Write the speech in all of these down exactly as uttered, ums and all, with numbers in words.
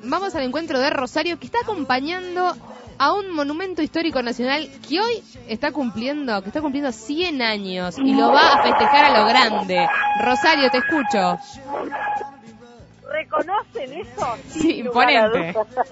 vamos al encuentro de Rosario, que está acompañando a un monumento histórico nacional que hoy está cumpliendo, que está cumpliendo cien años y lo va a festejar a lo grande. Rosario, te escucho. ¿Reconocen eso? Sí, imponente.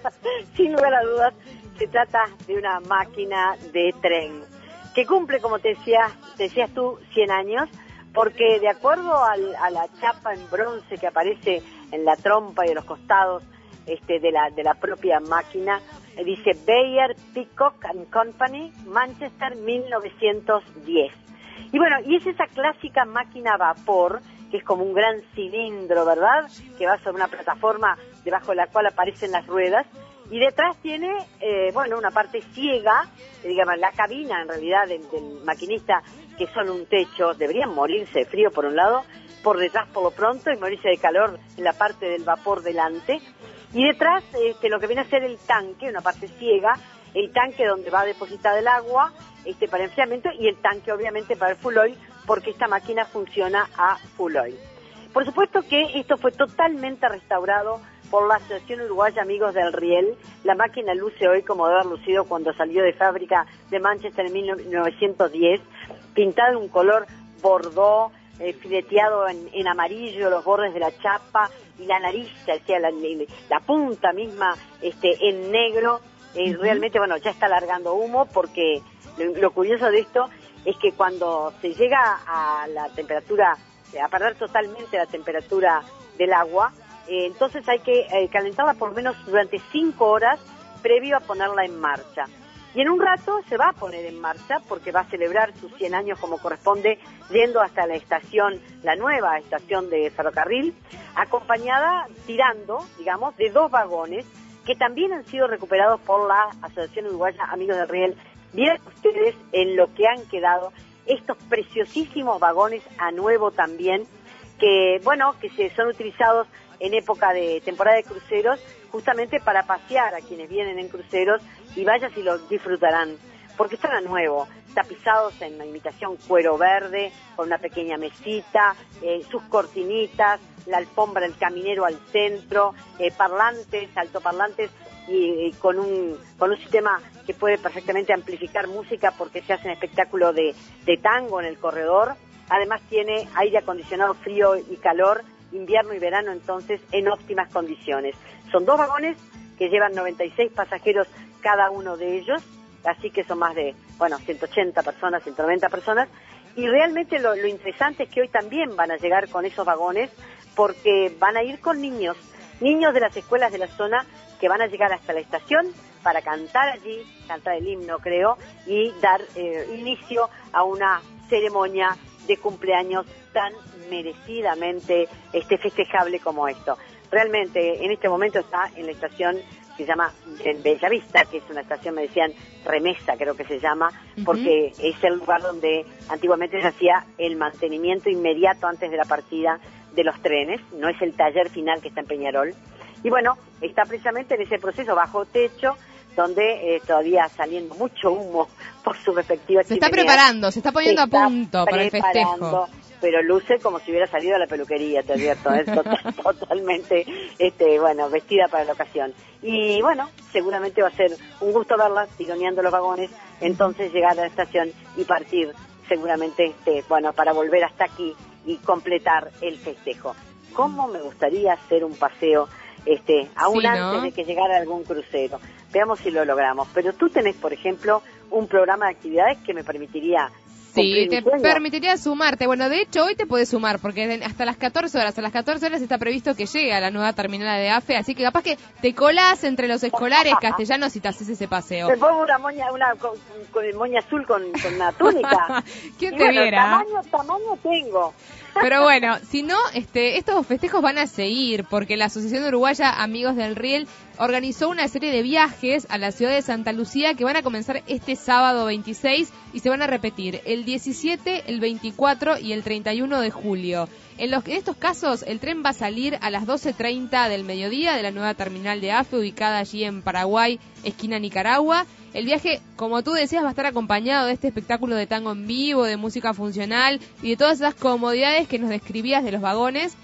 Sin lugar a dudas, se trata de una máquina de tren que cumple, como te decías, te decías tú, cien años, porque de acuerdo al, a la chapa en bronce que aparece en la trompa y de los costados este, de, la, de la propia máquina, dice Bayer, Peacock and Company, Manchester, mil novecientos diez. Y bueno, y es esa clásica máquina a vapor, que es como un gran cilindro, ¿verdad?, que va sobre una plataforma debajo de la cual aparecen las ruedas, y detrás tiene, eh, bueno, una parte ciega, eh, digamos, la cabina en realidad del, del maquinista, que son un techo, deberían morirse de frío por un lado, por detrás por lo pronto, y morirse de calor en la parte del vapor delante, y detrás este, lo que viene a ser el tanque, una parte ciega, el tanque donde va depositada el agua este, para enfriamiento, y el tanque obviamente para el full oil, porque esta máquina funciona a full oil. Por supuesto que esto fue totalmente restaurado por la Asociación Uruguaya Amigos del Riel. La máquina luce hoy como debe haber lucido cuando salió de fábrica de Manchester en mil novecientos diez, pintada en un color bordó, eh, fileteado en, en amarillo, los bordes de la chapa y la nariz, o sea, la, la punta misma este, en negro. Eh, realmente, bueno, ya está largando humo, porque lo, lo curioso de esto es que cuando se llega a la temperatura, a perder totalmente la temperatura del agua, eh, entonces hay que eh, calentarla por lo menos durante cinco horas previo a ponerla en marcha. Y en un rato se va a poner en marcha porque va a celebrar sus cien años como corresponde, yendo hasta la estación, la nueva estación de ferrocarril, acompañada, tirando, digamos, de dos vagones que también han sido recuperados por la Asociación Uruguaya Amigos del Riel. Miren ustedes en lo que han quedado estos preciosísimos vagones a nuevo también, que bueno, que se son utilizados en época de temporada de cruceros, justamente para pasear a quienes vienen en cruceros, y vaya si los disfrutarán, porque están a nuevo, tapizados en la imitación cuero verde, con una pequeña mesita, eh, sus cortinitas, la alfombra del caminero al centro, eh, parlantes, altoparlantes, y, y con un con un sistema que puede perfectamente amplificar música porque se hace un espectáculo de, de tango en el corredor. Además tiene aire acondicionado frío y calor, invierno y verano, entonces en óptimas condiciones. Son dos vagones que llevan noventa y seis pasajeros cada uno de ellos, así que son más de, bueno, ciento ochenta personas, ciento noventa personas, y realmente lo, lo interesante es que hoy también van a llegar con esos vagones, porque van a ir con niños, niños de las escuelas de la zona, que van a llegar hasta la estación para cantar allí, cantar el himno creo, y dar eh, inicio a una ceremonia de cumpleaños tan merecidamente este, festejable como esto. Realmente en este momento está en la estación que se llama en Bellavista, que es una estación, me decían, remesa creo que se llama, porque uh-huh. es el lugar donde antiguamente se hacía el mantenimiento inmediato antes de la partida de los trenes, no es el taller final que está en Peñarol. Y bueno, está precisamente en ese proceso bajo techo, donde eh, todavía saliendo mucho humo por su respectiva Se chimenea. está preparando, se está poniendo se está a punto para el festejo. Pero luce como si hubiera salido a la peluquería, te advierto, es total, totalmente, este, bueno, vestida para la ocasión. Y bueno, seguramente va a ser un gusto verla, tironeando los vagones, entonces llegar a la estación y partir, seguramente, este, bueno, para volver hasta aquí y completar el festejo. ¿Cómo me gustaría hacer un paseo, este, aún sí, antes ¿no? de que llegara algún crucero? Veamos si lo logramos. Pero tú tenés, por ejemplo, un programa de actividades que me permitiría... Sí, te permitiría sumarte. Bueno, de hecho, hoy te podés sumar, porque hasta las catorce horas, a las catorce horas está previsto que llegue a la nueva terminal de AFE, así que capaz que te colás entre los escolares castellanos y te haces ese paseo. Me pongo una moña, una con, con el moña azul con, con una túnica. ¿Quién y te bueno, viera? Tamaño, tamaño tengo. Pero bueno, si no, este, estos festejos van a seguir, porque la Asociación Uruguaya Amigos del Riel organizó una serie de viajes a la ciudad de Santa Lucía que van a comenzar este sábado veintiséis y se van a repetir el diecisiete, el veinticuatro y el treinta y uno de julio. En, los, en estos casos, el tren va a salir a las doce treinta del mediodía de la nueva terminal de AFE, ubicada allí en Paraguay, esquina Nicaragua. El viaje, como tú decías, va a estar acompañado de este espectáculo de tango en vivo, de música funcional y de todas esas comodidades que nos describías de los vagones.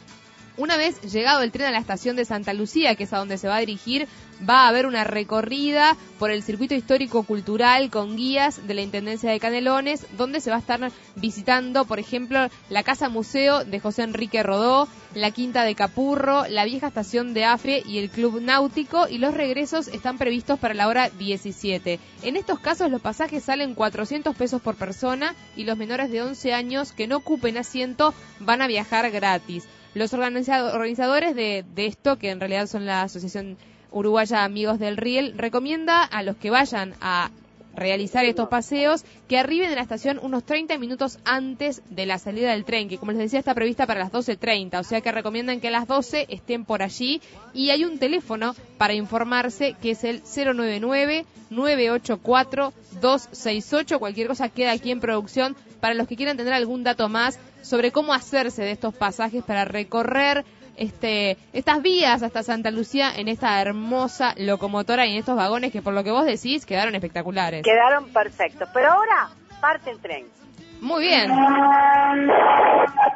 Una vez llegado el tren a la estación de Santa Lucía, que es a donde se va a dirigir, va a haber una recorrida por el circuito histórico-cultural con guías de la Intendencia de Canelones, donde se va a estar visitando, por ejemplo, la Casa Museo de José Enrique Rodó, la Quinta de Capurro, la vieja estación de Afre y el Club Náutico, y los regresos están previstos para la hora diecisiete. En estos casos los pasajes salen cuatrocientos pesos por persona y los menores de once años que no ocupen asiento van a viajar gratis. Los organizadores de, de esto, que en realidad son la Asociación Uruguaya Amigos del Riel, recomienda a los que vayan a realizar estos paseos que arriben en la estación unos treinta minutos antes de la salida del tren, que como les decía está prevista para las doce treinta, o sea que recomiendan que a las doce estén por allí, y hay un teléfono para informarse que es el cero nueve nueve, nueve ocho cuatro, dos seis ocho. Cualquier cosa queda aquí en producción para los que quieran tener algún dato más sobre cómo hacerse de estos pasajes para recorrer este estas vías hasta Santa Lucía en esta hermosa locomotora y en estos vagones que por lo que vos decís quedaron espectaculares. Quedaron perfectos, pero ahora parte el tren. Muy bien.